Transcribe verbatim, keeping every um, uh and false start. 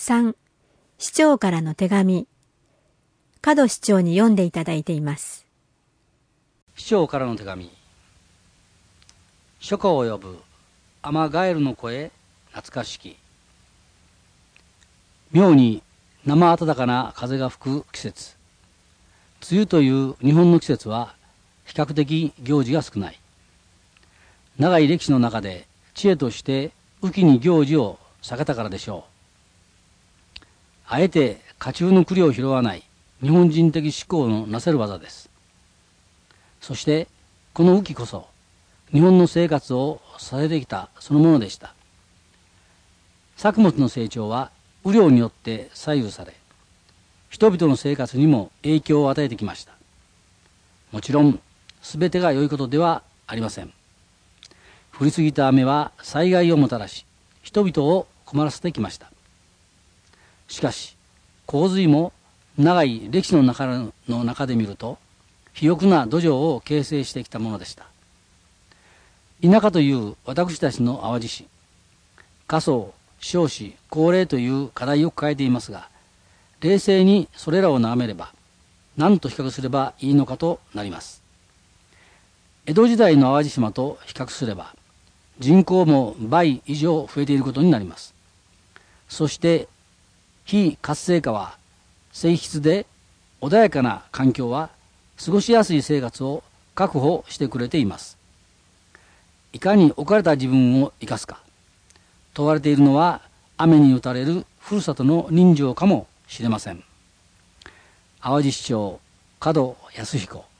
さん、市長からの手紙。門市長に読んでいただいています。 市長からの手紙。初夏を呼ぶアマガエルの声懐かしき。妙に生暖かな風が吹く季節。梅雨という日本の季節は比較的行事が少ない。長い歴史の中で知恵として雨季に行事を避けたからでしょう。あえて家中の栗を拾わない日本人的思考のなせる技です。そしてこの雨季こそ日本の生活を支えてきたそのものでした。作物の成長は雨量によって左右され、人々の生活にも影響を与えてきました。もちろんすべてが良いことではありません。降りすぎた雨は災害をもたらし、人々を困らせてきました。しかし洪水も長い歴史の中の中で見ると肥沃な土壌を形成してきたものでした。田舎という私たちの淡路市、過疎、少子、高齢という課題を抱えていますが、冷静にそれらを眺めれば何と比較すればいいのかとなります。江戸時代の淡路島と比較すれば人口も倍以上増えていることになります。そして非活性化は静謐で穏やかな環境は過ごしやすい生活を確保してくれています。いかに置かれた自分を生かすか問われているのは雨に打たれるふるさとの人情かもしれません。淡路市長門康彦。